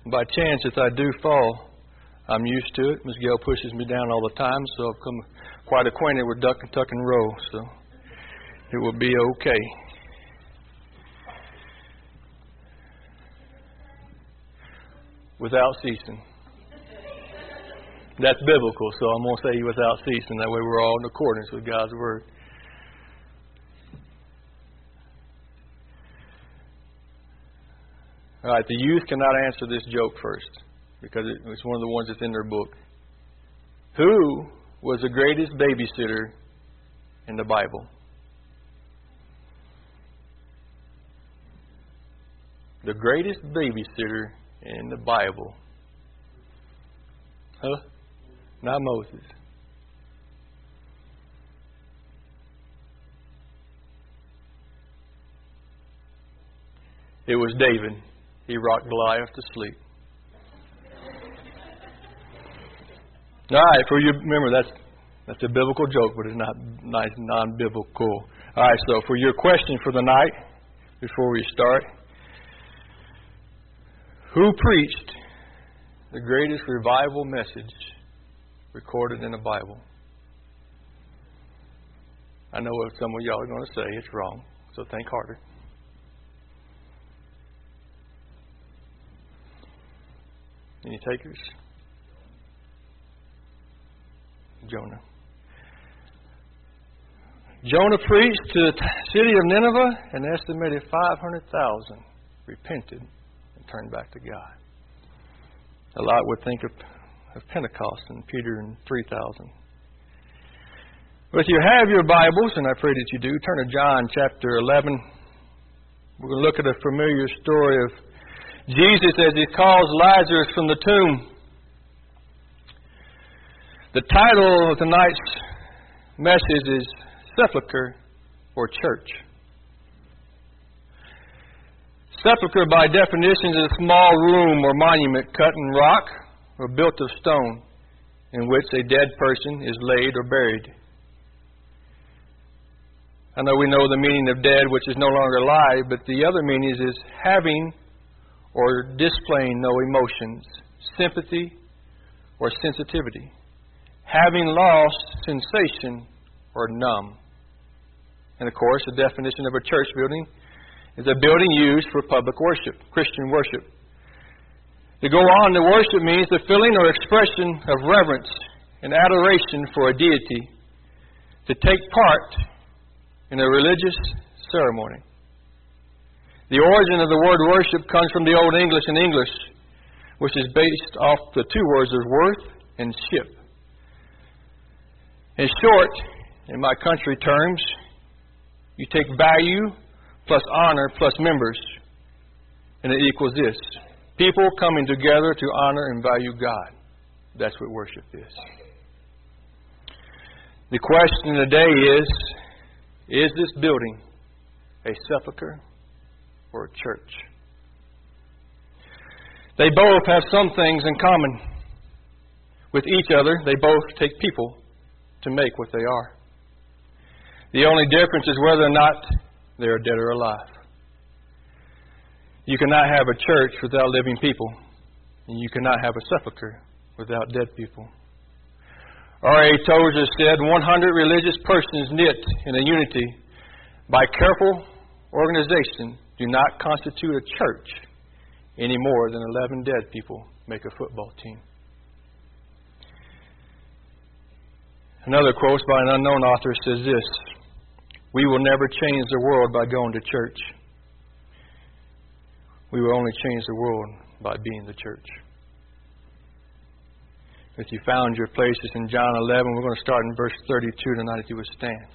By chance, if I do fall, I'm used to it. Miss Gail pushes me down all the time, so I've come quite acquainted with duck and tuck and roll, so it will be okay. Without ceasing. That's biblical, so I'm going to say without ceasing. That way we're all in accordance with God's Word. All right, the youth cannot answer this joke first because it's one of the ones that's in their book. Who was the greatest babysitter in the Bible? The greatest babysitter in the Bible. Huh? Not Moses. It was David. He rocked Goliath to sleep. All right, for you, remember that's a biblical joke, but it's not nice, non-biblical. All right, so for your question for the night, before we start, who preached the greatest revival message recorded in the Bible? I know what some of y'all are going to say. It's wrong, so think harder. Any takers? Jonah. Jonah preached to the city of Nineveh, and an estimated 500,000 repented and turned back to God. A lot would think of Pentecost and Peter and 3,000. But if you have your Bibles, and I pray that you do, turn to John chapter 11. We're going to look at a familiar story of Jesus as He calls Lazarus from the tomb. The title of tonight's message is Sepulchre or Church. Sepulchre, by definition, is a small room or monument cut in rock or built of stone in which a dead person is laid or buried. I know we know the meaning of dead, which is no longer alive, but the other meaning is having or displaying no emotions, sympathy or sensitivity, having lost sensation or numb. And of course, the definition of a church building is a building used for public worship, Christian worship. To go on, the worship means the feeling or expression of reverence and adoration for a deity, to take part in a religious ceremony. The origin of the word worship comes from the Old English in English, which is based off the two words of worth and ship. In short, in my country terms, you take value plus honor plus members, and it equals this: people coming together to honor and value God. That's what worship is. The question today is this building a sepulchre or a church? They both have some things in common with each other. They both take people to make what they are. The only difference is whether or not they are dead or alive. You cannot have a church without living people, and you cannot have a sepulchre without dead people. R.A. Tozer said, 100 religious persons knit in a unity by careful organization do not constitute a church any more than 11 dead people make a football team. Another quote by an unknown author says this: we will never change the world by going to church. We will only change the world by being the church. If you found your places in John 11, we're going to start in verse 32 tonight, if you would stand.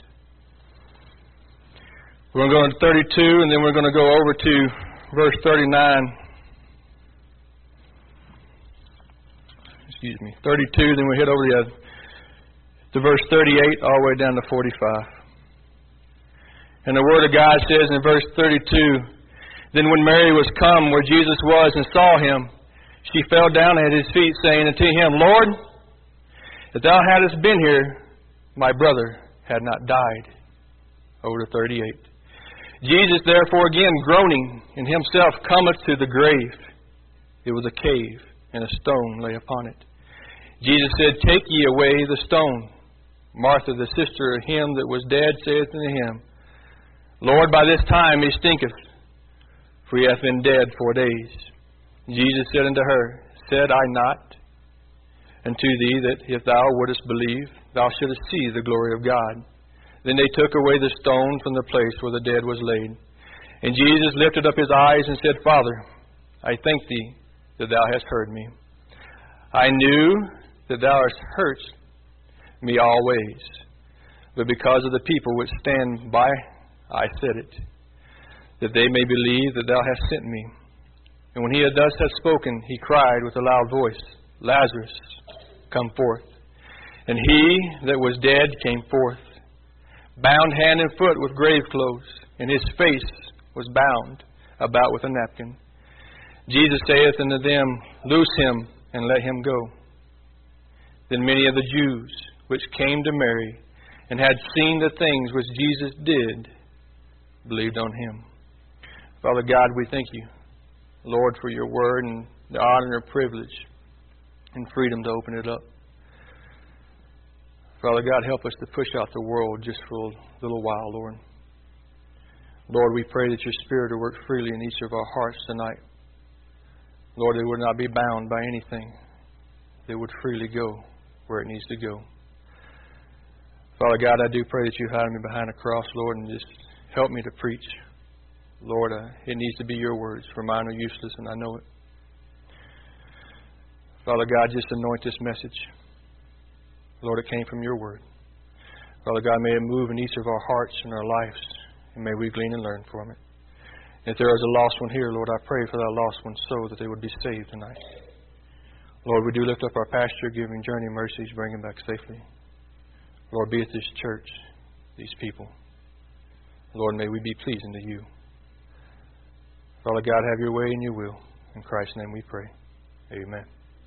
We're going to go to 32, and then we're going to go over to verse 39. Excuse me, 32, then we hit over to verse 38, all the way down to 45. And the Word of God says in verse 32, then when Mary was come where Jesus was and saw Him, she fell down at His feet, saying unto Him, Lord, if Thou hadst been here, my brother had not died. Over to 38. Jesus, therefore, again groaning in Himself, cometh to the grave. It was a cave, and a stone lay upon it. Jesus said, Take ye away the stone. Martha, the sister of him that was dead, saith unto him, Lord, by this time he stinketh, for he hath been dead 4 days. Jesus said unto her, Said I not unto thee that if thou wouldest believe, thou shouldest see the glory of God? Then they took away the stone from the place where the dead was laid. And Jesus lifted up his eyes and said, Father, I thank thee that thou hast heard me. I knew that thou hast heard me always, but because of the people which stand by, I said it, that they may believe that thou hast sent me. And when he had thus spoken, he cried with a loud voice, Lazarus, come forth. And he that was dead came forth, bound hand and foot with grave clothes, and his face was bound about with a napkin. Jesus saith unto them, Loose him, and let him go. Then many of the Jews which came to Mary, and had seen the things which Jesus did, believed on him. Father God, we thank you, Lord, for your word and the honor and privilege and freedom to open it up. Father God, help us to push out the world just for a little while, Lord. Lord, we pray that your Spirit will work freely in each of our hearts tonight. Lord, it would not be bound by anything. It would freely go where it needs to go. Father God, I do pray that you hide me behind a cross, Lord, and just help me to preach. Lord, it needs to be your words, for mine are useless, and I know it. Father God, just anoint this message. Lord, it came from your word. Father God, may it move in each of our hearts and our lives, and may we glean and learn from it. If there is a lost one here, Lord, I pray for that lost one so that they would be saved tonight. Lord, we do lift up our pastor, give him journey mercies, bring him back safely. Lord, be at this church, these people. Lord, may we be pleasing to you. Father God, have your way and your will. In Christ's name we pray. Amen.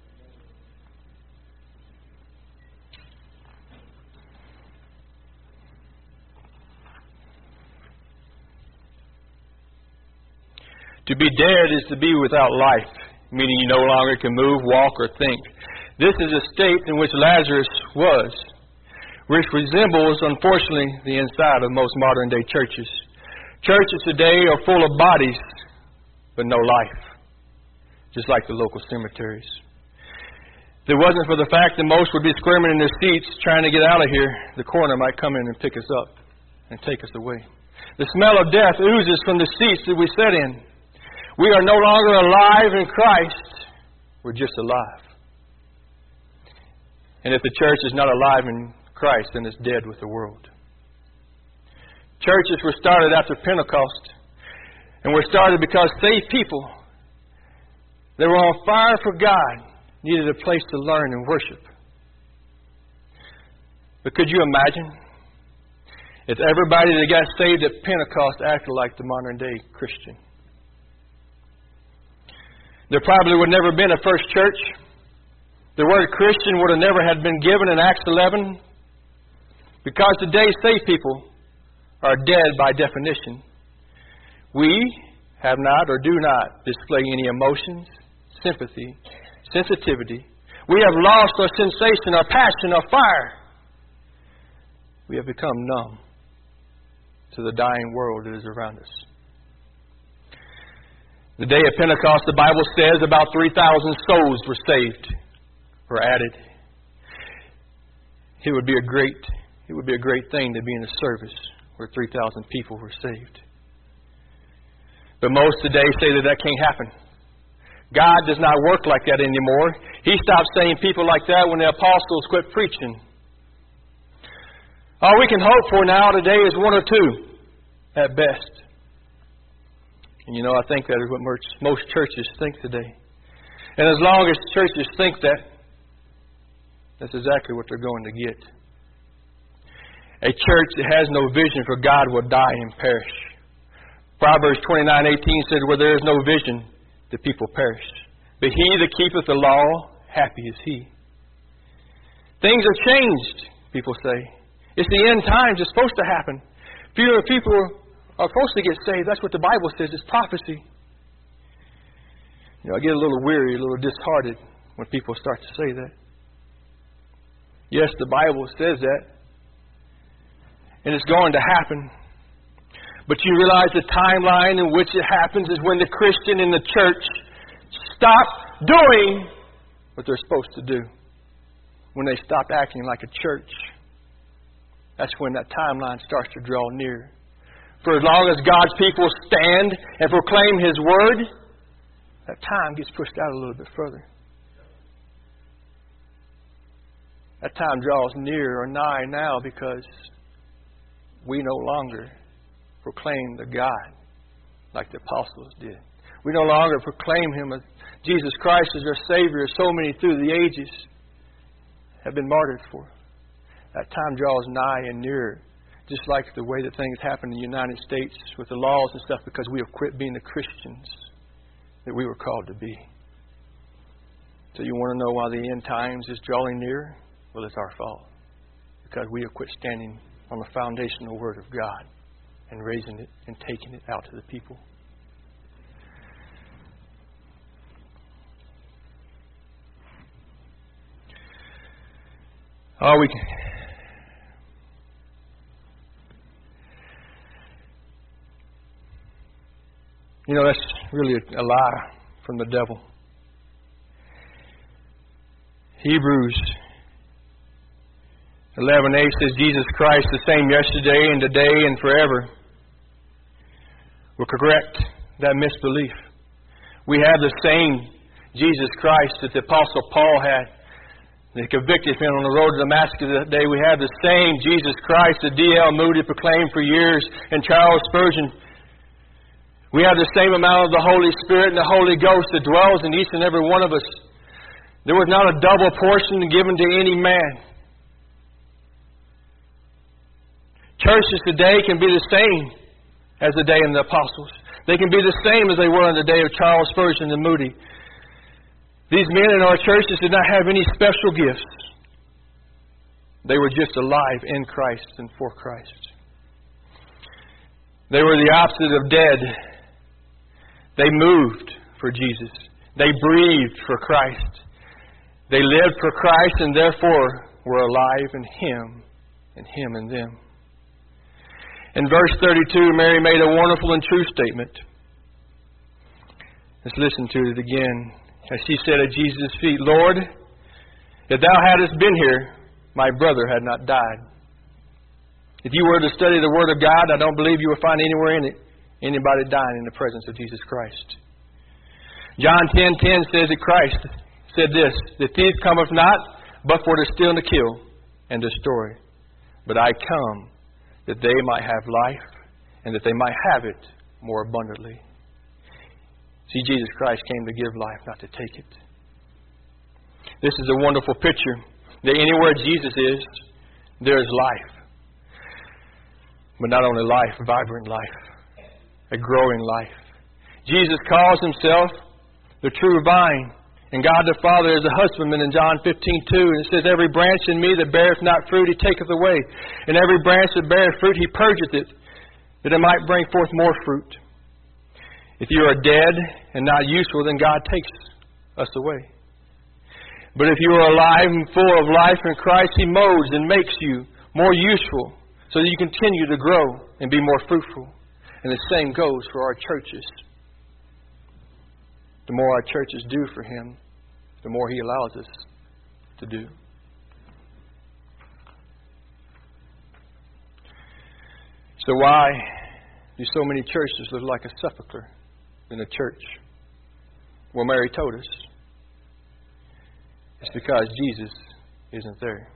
To be dead is to be without life, meaning you no longer can move, walk, or think. This is a state in which Lazarus was, which resembles, unfortunately, the inside of most modern-day churches. Churches today are full of bodies, but no life, just like the local cemeteries. If it wasn't for the fact that most would be squirming in their seats trying to get out of here, the coroner might come in and pick us up and take us away. The smell of death oozes from the seats that we sit in. We are no longer alive in Christ. We're just alive. And if the church is not alive in Christ, then it's dead with the world. Churches were started after Pentecost, and were started because saved people that were on fire for God needed a place to learn and worship. But could you imagine if everybody that got saved at Pentecost acted like the modern day Christian? There probably would never have been a first church. The word Christian would have never had been given in Acts 11, because today saved people are dead by definition. We have not or do not display any emotions, sympathy, sensitivity. We have lost our sensation, our passion, our fire. We have become numb to the dying world that is around us. The day of Pentecost, the Bible says about 3,000 souls were saved or added. It would be a great thing to be in a service where 3,000 people were saved. But most today say that can't happen. God does not work like that anymore. He stopped saying people like that when the apostles quit preaching. All we can hope for now today is one or two at best. And I think that is what most churches think today. And as long as churches think that, that's exactly what they're going to get. A church that has no vision for God will die and perish. Proverbs 29:18 says, where there is no vision, the people perish. But he that keepeth the law, happy is he. Things have changed, people say. It's the end times. It's supposed to happen. Fewer people are supposed to get saved. That's what the Bible says. It's prophecy. I get a little weary, a little disheartened when people start to say that. Yes, the Bible says that. And it's going to happen. But you realize the timeline in which it happens is when the Christian in the church stop doing what they're supposed to do. When they stop acting like a church. That's when that timeline starts to draw near. For as long as God's people stand and proclaim His Word, that time gets pushed out a little bit further. That time draws near or nigh now because we no longer proclaim the God like the apostles did. We no longer proclaim Him as Jesus Christ as our Savior, as so many through the ages have been martyred for. That time draws nigh and nearer, just like the way that things happen in the United States with the laws and stuff, because we have quit being the Christians that we were called to be. So you want to know why the end times is drawing near? Well, it's our fault. Because we have quit standing on the foundational Word of God and raising it and taking it out to the people. Oh, we can. That's really a lie from the devil. Hebrews 11:8 says Jesus Christ the same yesterday and today and forever. We'll correct that misbelief. We have the same Jesus Christ that the Apostle Paul had. They convicted him on the road to Damascus that day. We have the same Jesus Christ that D.L. Moody proclaimed for years and Charles Spurgeon. We have the same amount of the Holy Spirit and the Holy Ghost that dwells in each and every one of us. There was not a double portion given to any man. Churches today can be the same as the day of the apostles. They can be the same as they were in the day of Charles Spurgeon and Moody. These men in our churches did not have any special gifts. They were just alive in Christ and for Christ. They were the opposite of dead. They moved for Jesus. They breathed for Christ. They lived for Christ and therefore were alive in Him and Him in them. In verse 32, Mary made a wonderful and true statement. Let's listen to it again. As she said at Jesus' feet, Lord, if Thou hadst been here, my brother had not died. If you were to study the Word of God, I don't believe you will find anywhere in it anybody dying in the presence of Jesus Christ. John 10:10 says that Christ said this, the thief cometh not, but for to steal and to kill and destroy. But I come that they might have life, and that they might have it more abundantly. See, Jesus Christ came to give life, not to take it. This is a wonderful picture that anywhere Jesus is, there is life. But not only life, vibrant life, a growing life. Jesus calls Himself the true vine, and God the Father is a husbandman in John 15:2. And it says, every branch in me that beareth not fruit, He taketh away. And every branch that beareth fruit, He purgeth it, that it might bring forth more fruit. If you are dead and not useful, then God takes us away. But if you are alive and full of life in Christ, He molds and makes you more useful so that you continue to grow and be more fruitful. And the same goes for our churches. The more our churches do for Him, the more He allows us to do. So why do so many churches look like a sepulcher in a church? Well, Mary told us. It's because Jesus isn't there.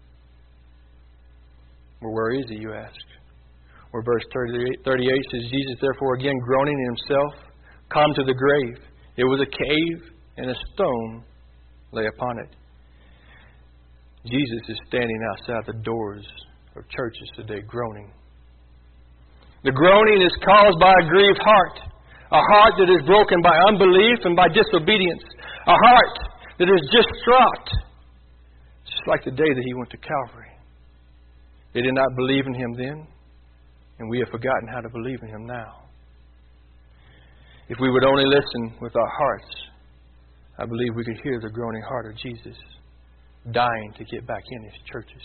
Well, where is He, you ask? Well, verse 38 says, Jesus therefore again groaning in Himself, come to the grave. It was a cave, and a stone lay upon it. Jesus is standing outside the doors of churches today groaning. The groaning is caused by a grieved heart. A heart that is broken by unbelief and by disobedience. A heart that is distraught. Just like the day that He went to Calvary. They did not believe in Him then, and we have forgotten how to believe in Him now. If we would only listen with our hearts I believe we could hear the groaning heart of Jesus dying to get back in His churches.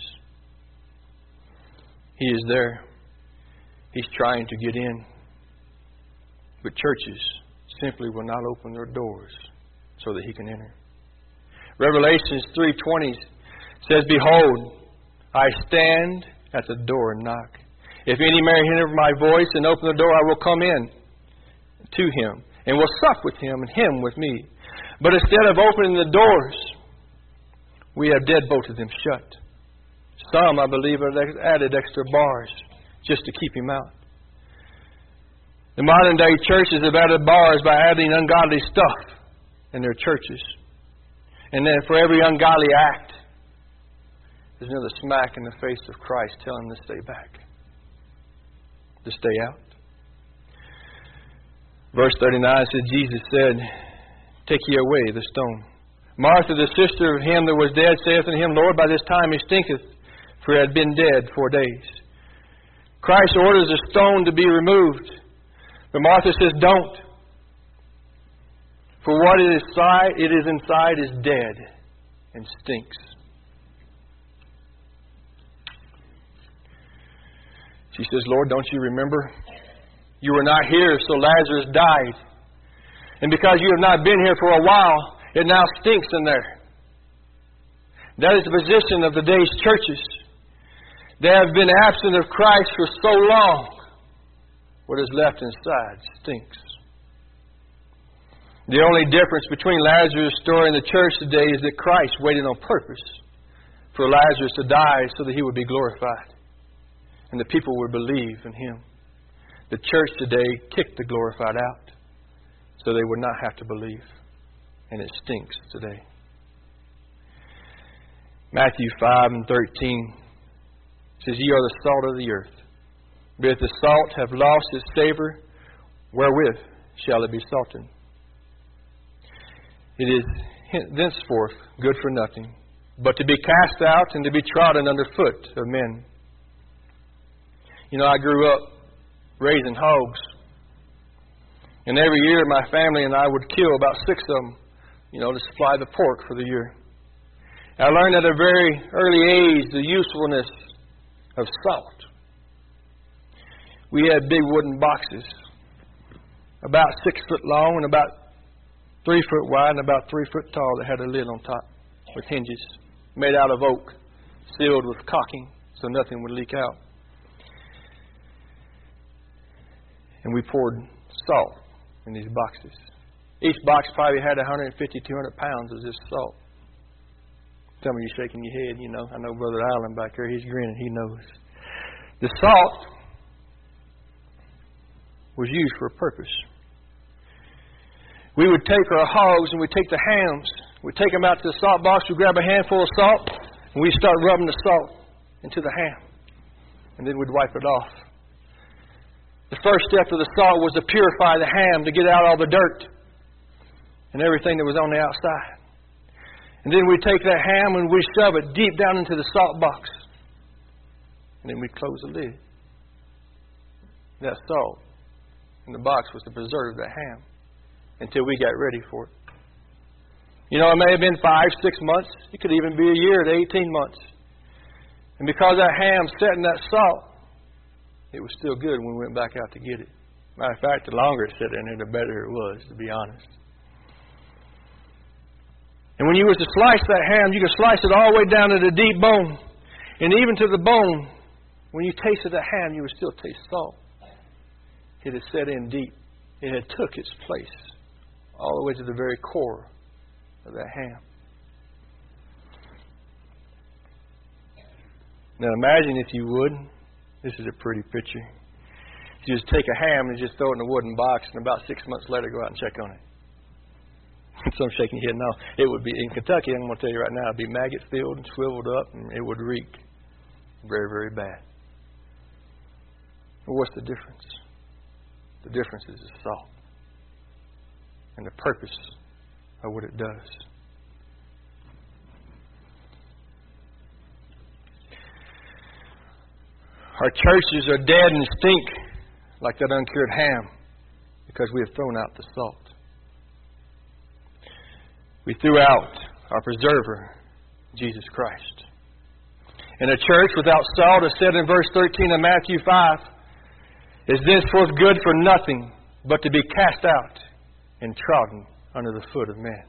He is there. He's trying to get in. But churches simply will not open their doors so that He can enter. Revelations 3:20 says, Behold, I stand at the door and knock. If any man hear my voice and open the door, I will come in to him and will sup with him and him with me. But instead of opening the doors, we have deadbolted them shut. Some, I believe, have added extra bars just to keep him out. The modern day churches have added bars by adding ungodly stuff in their churches. And then for every ungodly act, there's another smack in the face of Christ telling them to stay back, to stay out. Verse 39 says, Jesus said, Take ye away the stone. Martha, the sister of him that was dead, saith unto him, Lord, by this time he stinketh, for he had been dead 4 days. Christ orders the stone to be removed. But Martha says, Don't. For what it is inside is dead and stinks. She says, Lord, don't you remember? You were not here, so Lazarus died. And because you have not been here for a while, it now stinks in there. That is the position of today's churches. They have been absent of Christ for so long. What is left inside stinks. The only difference between Lazarus' story and the church today is that Christ waited on purpose for Lazarus to die so that he would be glorified. And the people would believe in him. The church today kicked the glorified out so they would not have to believe. And it stinks today. Matthew 5:13 says, Ye are the salt of the earth. But if the salt have lost its savour, wherewith shall it be salted? It is thenceforth good for nothing, but to be cast out and to be trodden under foot of men. You know, I grew up raising hogs. And every year my family and I would kill about 6 of them, to supply the pork for the year. I learned at a very early age the usefulness of salt. We had big wooden boxes, about 6 foot long and about 3 foot wide and about 3 foot tall, that had a lid on top with hinges, made out of oak, sealed with caulking so nothing would leak out. And we poured salt in these boxes. Each box probably had 150, 200 pounds of this salt. Some of you shaking your head, I know Brother Allen back there, he's grinning, he knows. The salt was used for a purpose. We would take our hogs and we'd take the hams, we'd take them out to the salt box, we'd grab a handful of salt, and we'd start rubbing the salt into the ham. And then we'd wipe it off. The first step of the salt was to purify the ham, to get out all the dirt and everything that was on the outside. And then we'd take that ham and we'd shove it deep down into the salt box. And then we'd close the lid. That salt in the box was to preserve the ham until we got ready for it. It may have been 5, 6 months. It could even be a year to 18 months. And because that ham sat in that salt, it was still good when we went back out to get it. Matter of fact, the longer it sat in there, the better it was, to be honest. And when you was to slice that ham, you could slice it all the way down to the deep bone. And even to the bone, when you tasted that ham, you would still taste salt. It had set in deep. It had took its place all the way to the very core of that ham. Now imagine, if you would, this is a pretty picture. You just take a ham and just throw it in a wooden box, and about 6 months later go out and check on it. Some shaking your head. No, it would be in Kentucky. I'm going to tell you right now, it'd be maggot filled and swiveled up, and it would reek very, very bad. But what's the difference? The difference is the salt and the purpose of what it does. Our churches are dead and stink like that uncured ham because we have thrown out the salt. We threw out our preserver, Jesus Christ. And a church without salt, as said in verse 13 of Matthew 5, is thenceforth good for nothing but to be cast out and trodden under the foot of men.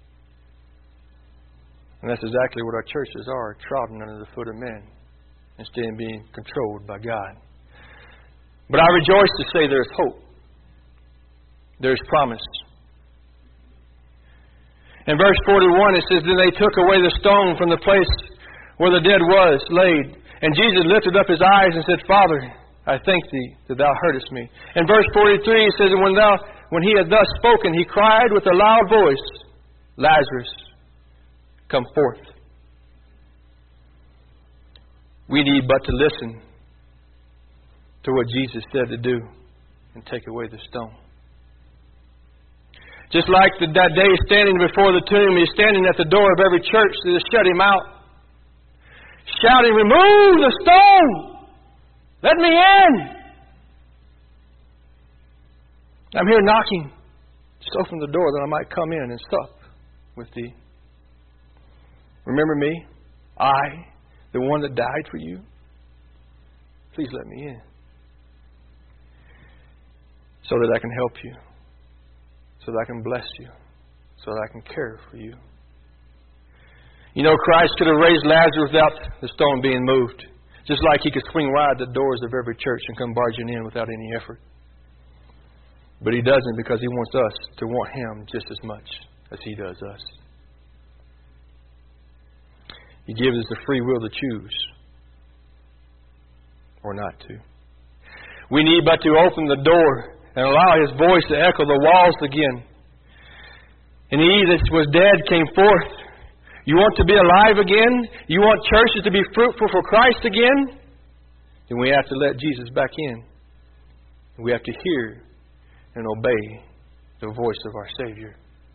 And that's exactly what our churches are, trodden under the foot of men, instead of being controlled by God. But I rejoice to say there's hope. There's promise. In verse 41 it says, Then they took away the stone from the place where the dead was laid. And Jesus lifted up his eyes and said, Father, I thank thee that thou heardest me. In verse 43 it says, And when he had thus spoken, he cried with a loud voice, Lazarus, come forth. We need but to listen to what Jesus said to do and take away the stone. Just like that day standing before the tomb, he's standing at the door of every church to shut him out, shouting, Remove the stone! Let me in! I'm here knocking. Just open the door that I might come in and sup with thee. Remember me? I, the one that died for you? Please let me in. So that I can help you. So that I can bless you. So that I can care for you. You know, Christ could have raised Lazarus without the stone being moved. Just like he could swing wide the doors of every church and come barging in without any effort. But he doesn't, because he wants us to want him just as much as he does us. He gives us the free will to choose or not to. We need but to open the door and allow his voice to echo the walls again. And he that was dead came forth. You want to be alive again? You want churches to be fruitful for Christ again? Then we have to let Jesus back in. We have to hear and obey the voice of our Savior.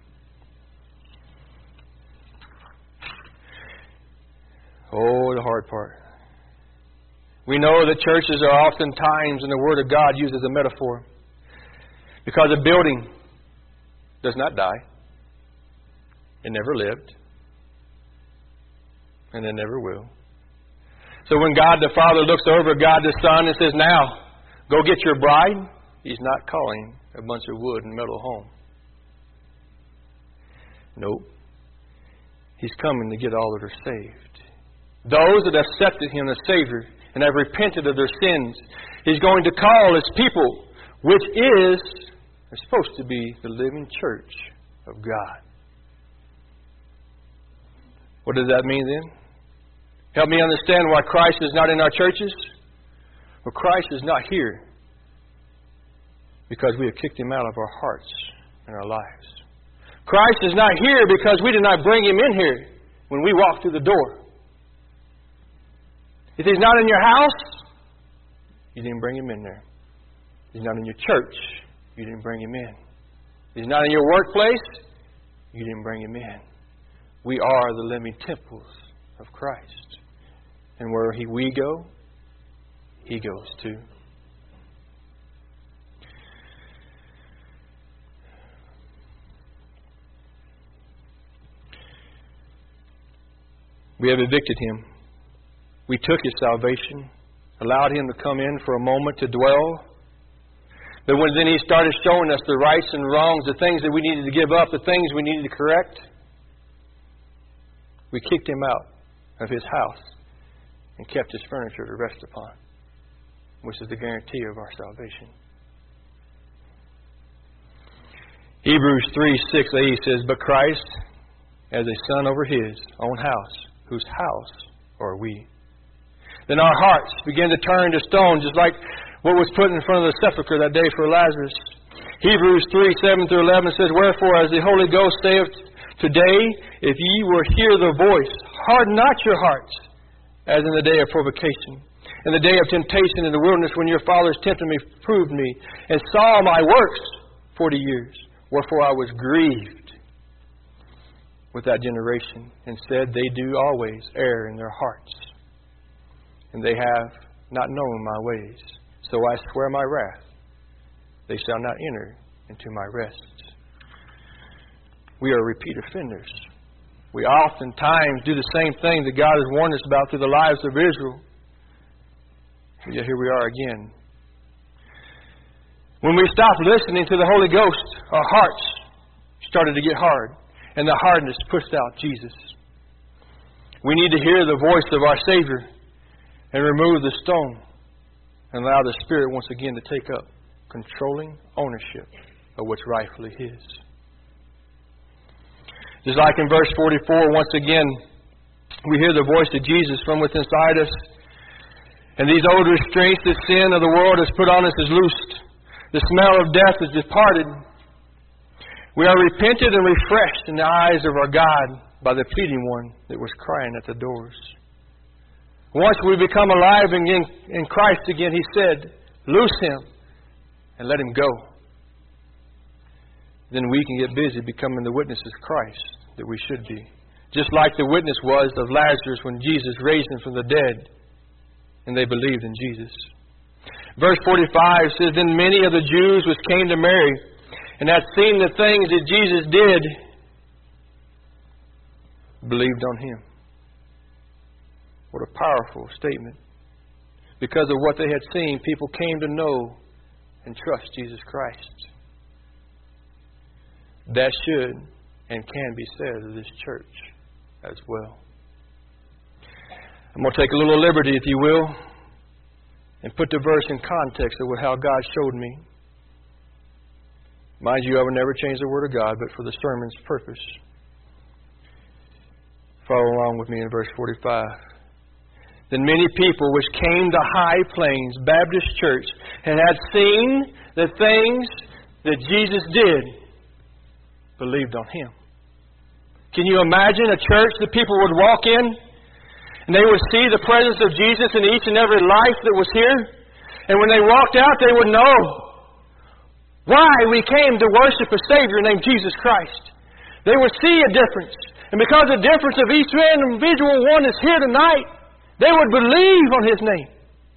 Oh, the hard part. We know that churches are oftentimes in the Word of God used as a metaphor. Because a building does not die. It never lived. And it never will. So when God the Father looks over God the Son and says, Now, go get your bride, He's not calling a bunch of wood and metal home. Nope. He's coming to get all that are saved. Those that have accepted Him as Savior and have repented of their sins, He's going to call His people, which is supposed to be the living church of God. What does that mean then? Help me understand why Christ is not in our churches. Well, Christ is not here because we have kicked Him out of our hearts and our lives. Christ is not here because we did not bring Him in here when we walked through the door. If He's not in your house, you didn't bring Him in there. He's not in your church, you didn't bring Him in. He's not in your workplace, you didn't bring Him in. We are the living temples of Christ. And where we go, He goes too. We have evicted Him. We took His salvation, allowed Him to come in for a moment to dwell. But when then He started showing us the rights and wrongs, the things that we needed to give up, the things we needed to correct, we kicked Him out of His house and kept His furniture to rest upon, which is the guarantee of our salvation. Hebrews 3:6a says, But Christ, as a son over His own house, whose house are we? Then our hearts begin to turn to stone, just like what was put in front of the sepulchre that day for Lazarus. Hebrews 3:7-11 says, Wherefore, as the Holy Ghost saith, Today, if ye will hear the voice, harden not your hearts, as in the day of provocation, in the day of temptation in the wilderness, when your fathers tempted me, proved me, and saw my works 40 years. Wherefore I was grieved with that generation, and said, They do always err in their hearts, and they have not known my ways. So I swear my wrath, they shall not enter into my rest. we are repeat offenders. We oftentimes do the same thing that God has warned us about through the lives of Israel. Yet here we are again. When we stopped listening to the Holy Ghost, our hearts started to get hard, and the hardness pushed out Jesus. We need to hear the voice of our Savior and remove the stone and allow the Spirit once again to take up controlling ownership of what's rightfully His. Just like in verse 44, once again, we hear the voice of Jesus from within inside us. And these old restraints that sin of the world has put on us is loosed. The smell of death is departed. We are repented and refreshed in the eyes of our God by the pleading one that was crying at the doors. Once we become alive in Christ again, He said, loose him and let him go. Then we can get busy becoming the witnesses of Christ that we should be. Just like the witness was of Lazarus when Jesus raised him from the dead, and they believed in Jesus. Verse 45 says, Then many of the Jews which came to Mary, and had seen the things that Jesus did, believed on Him. What a powerful statement. Because of what they had seen, people came to know and trust Jesus Christ. That should and can be said of this church as well. I'm going to take a little liberty, if you will, and put the verse in context of how God showed me. Mind you, I would never change the Word of God, but for the sermon's purpose. Follow along with me in verse 45. Then many people which came to High Plains Baptist Church and had seen the things that Jesus did, believed on Him. Can you imagine a church that people would walk in and they would see the presence of Jesus in each and every life that was here? And when they walked out, they would know why we came to worship a Savior named Jesus Christ. They would see a difference. And because of the difference of each individual one that's here tonight, they would believe on His name.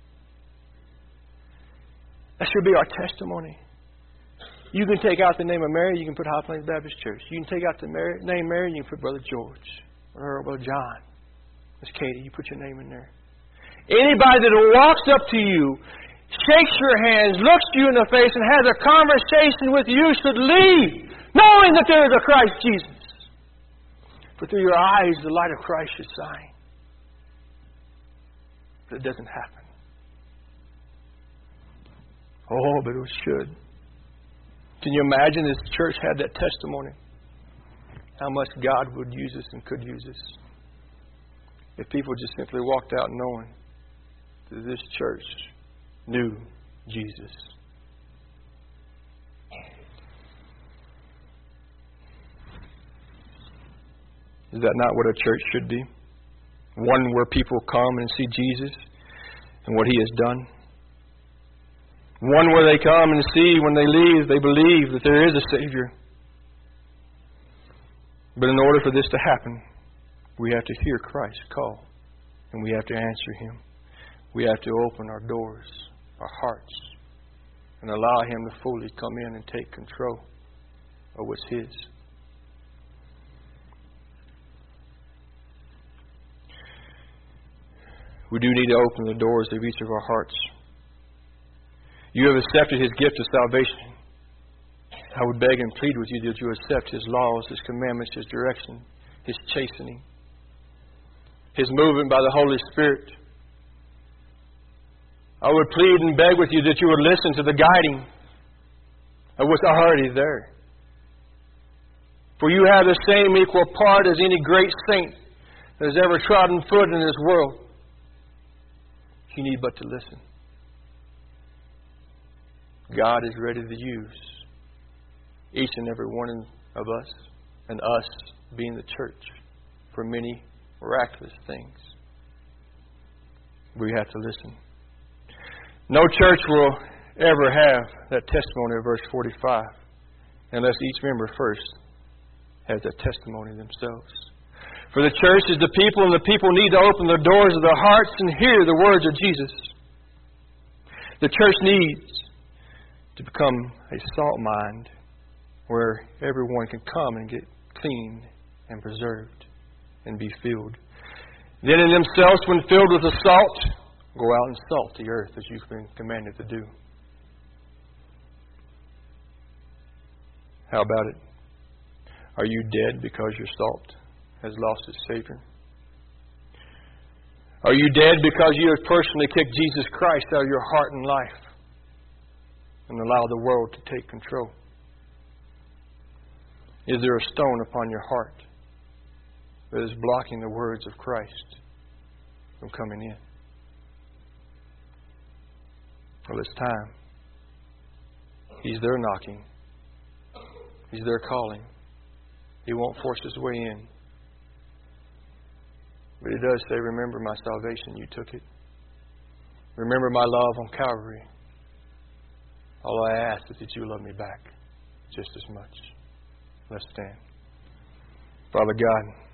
That should be our testimony. You can take out the name of Mary, you can put High Plains Baptist Church. You can take out the name Mary, you can put Brother George or Brother John. Miss Katie, you put your name in there. Anybody that walks up to you, shakes your hands, looks you in the face, and has a conversation with you should leave, knowing that there is a Christ Jesus. For through your eyes, the light of Christ should shine. But it doesn't happen. Oh, but it should. Can you imagine this church had that testimony? How much God would use us and could use us. If people just simply walked out knowing that this church knew Jesus. Is that not what a church should be? One where people come and see Jesus and what He has done. One where they come and see, when they leave, they believe that there is a Savior. But in order for this to happen, we have to hear Christ call. And we have to answer Him. We have to open our doors, our hearts, and allow Him to fully come in and take control of what's His. We do need to open the doors of each of our hearts. You have accepted His gift of salvation. I would beg and plead with you that you accept His laws, His commandments, His direction, His chastening, His movement by the Holy Spirit. I would plead and beg with you that you would listen to the guiding of what's already there. For you have the same equal part as any great saint that has ever trodden foot in this world. You need but to listen. God is ready to use each and every one of us, and us being the church, for many miraculous things. We have to listen. No church will ever have that testimony of verse 45 unless each member first has that testimony themselves. For the church is the people, and the people need to open the doors of their hearts and hear the words of Jesus. The church needs to become a salt mine where everyone can come and get clean and preserved and be filled. Then in themselves, when filled with the salt, go out and salt the earth as you've been commanded to do. How about it? Are you dead because your salt has lost its Savior? Are you dead because you have personally kicked Jesus Christ out of your heart and life and allowed the world to take control? Is there a stone upon your heart that is blocking the words of Christ from coming in? Well, it's time. He's there knocking. He's there calling. He won't force his way in. But He does say, remember my salvation, you took it. Remember my love on Calvary. All I ask is that you love me back just as much. Let's stand. Father God,